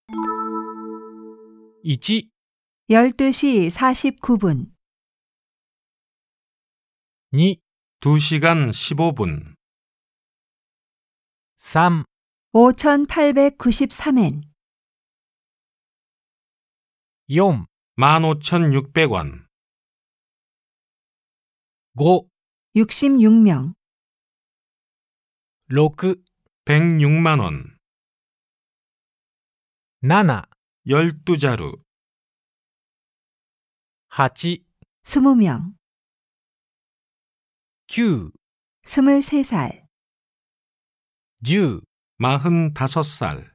1、 12시 49분 2、 2시간 15분 3、 5,893엔 4、 15,600원 5、 66명 6、 106만 원 7、 12자루 8、 20명 9、 23살 10、 45살